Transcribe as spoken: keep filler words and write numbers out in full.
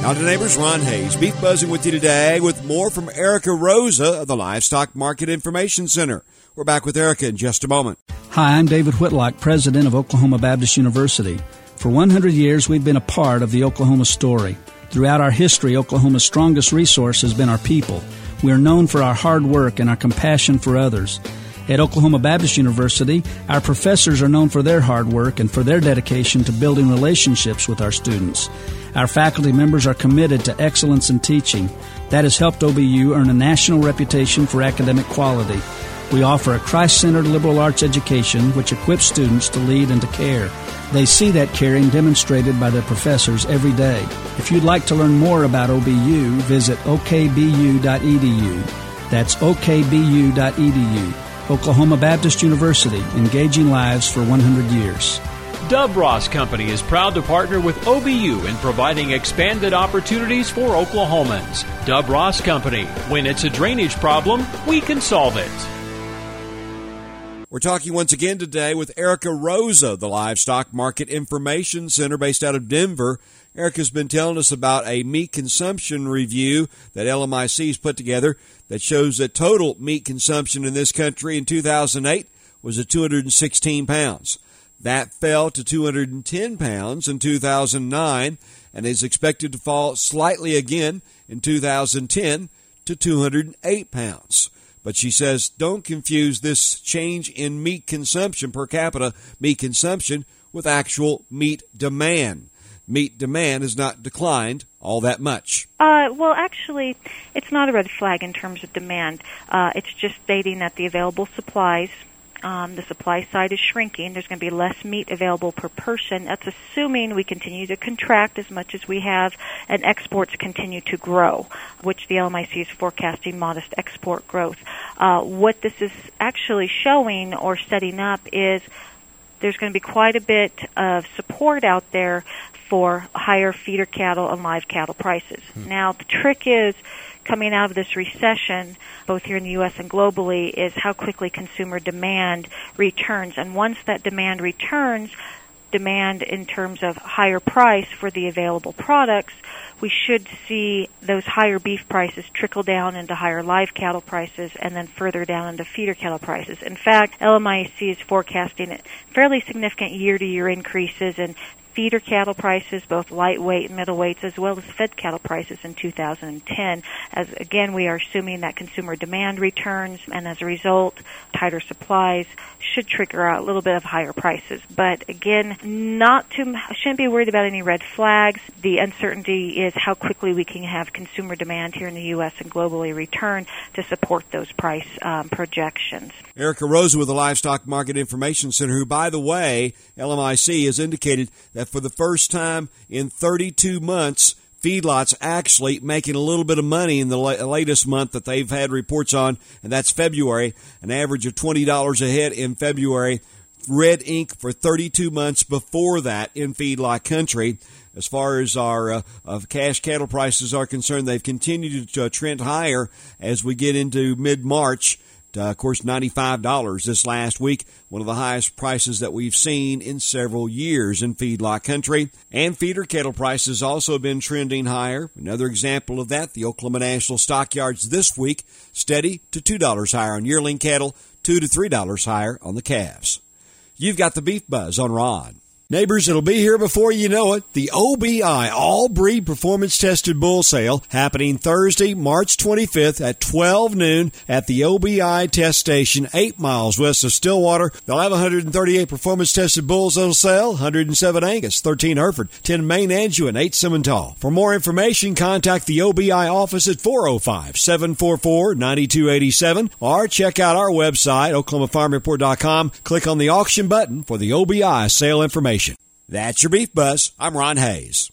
Now to Neighbors, Ron Hayes, Beef Buzzing with you today with more from Erica Rosa of the Livestock Market Information Center. We're back with Erica in just a moment. Hi, I'm David Whitlock, president of Oklahoma Baptist University. For one hundred years, we've been a part of the Oklahoma story. Throughout our history, Oklahoma's strongest resource has been our people. We are known for our hard work and our compassion for others. At Oklahoma Baptist University, our professors are known for their hard work and for their dedication to building relationships with our students. Our faculty members are committed to excellence in teaching. That has helped O B U earn a national reputation for academic quality. We offer a Christ-centered liberal arts education which equips students to lead and to care. They see that caring demonstrated by their professors every day. If you'd like to learn more about O B U, visit o k b u dot e d u. That's o k b u dot e d u. Oklahoma Baptist University, engaging lives for one hundred years. Dub Ross Company is proud to partner with O B U in providing expanded opportunities for Oklahomans. Dub Ross Company. When it's a drainage problem, we can solve it. We're talking once again today with Erica Rosa, the Livestock Market Information Center based out of Denver. Erica's been telling us about a meat consumption review that L M I C's put together that shows that total meat consumption in this country in two thousand eight was at two hundred sixteen pounds. That fell to two hundred ten pounds in two thousand nine and is expected to fall slightly again in two thousand ten to two hundred eight pounds. But she says don't confuse this change in meat consumption, per capita meat consumption, with actual meat demand. Meat demand has not declined all that much. Uh, well, actually, it's not a red flag in terms of demand. Uh, it's just stating that the available supplies, um, the supply side is shrinking. There's going to be less meat available per person. That's assuming we continue to contract as much as we have and exports continue to grow, which the L M I C is forecasting modest export growth. Uh, what this is actually showing or setting up is there's going to be quite a bit of support out there for higher feeder cattle and live cattle prices. Hmm. Now, the trick is, coming out of this recession, both here in the U S and globally, is how quickly consumer demand returns. And once that demand returns, demand in terms of higher price for the available products, we should see those higher beef prices trickle down into higher live cattle prices and then further down into feeder cattle prices. In fact, L M I C is forecasting fairly significant year-to-year increases in feeder cattle prices, both lightweight and middleweights, as well as fed cattle prices in two thousand ten. As again, we are assuming that consumer demand returns, and as a result, tighter supplies should trigger out a little bit of higher prices. But again, not too, shouldn't be worried about any red flags. The uncertainty is how quickly we can have consumer demand here in the U S and globally return to support those price um, projections. Erica Rosa with the Livestock Market Information Center, who, by the way, L M I C has indicated that for the first time in thirty-two months, feedlots actually making a little bit of money in the la- latest month that they've had reports on, and that's February, an average of twenty dollars a head in February. Red ink for thirty-two months before that in feedlot country. As far as our uh, of cash cattle prices are concerned, they've continued to uh, trend higher as we get into mid-March. Uh, of course, ninety-five dollars this last week, one of the highest prices that we've seen in several years in feedlot country. And feeder cattle prices also have been trending higher. Another example of that, the Oklahoma National Stockyards this week, steady to two dollars higher on yearling cattle, two to three dollars higher on the calves. You've got the Beef Buzz on Ron. Neighbors, it'll be here before you know it. The O B I All-Breed Performance-Tested Bull Sale happening Thursday, March twenty-fifth at twelve noon at the O B I Test Station, eight miles west of Stillwater. They'll have one hundred thirty-eight performance-tested bulls that'll sell, one hundred seven Angus, thirteen Hereford, ten Maine Anjou, eight Simmental. For more information, contact the O B I office at four oh five, seven four four, nine two eight seven or check out our website, oklahoma farm report dot com. Click on the auction button for the O B I sale information. That's your Beef Buzz. I'm Ron Hayes.